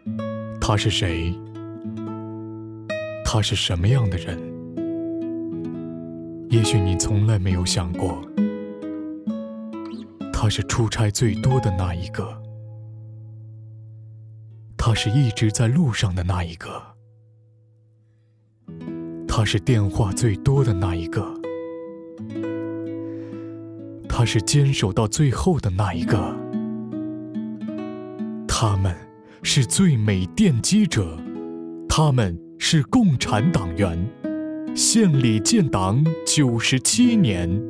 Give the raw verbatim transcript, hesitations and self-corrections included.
他是谁？他是什么样的人？也许你从来没有想过，他是出差最多的那一个，他是一直在路上的那一个，他是电话最多的那一个，他是坚守到最后的那一个。他们是最美奠基者，他们是共产党员，献礼建党九十七年。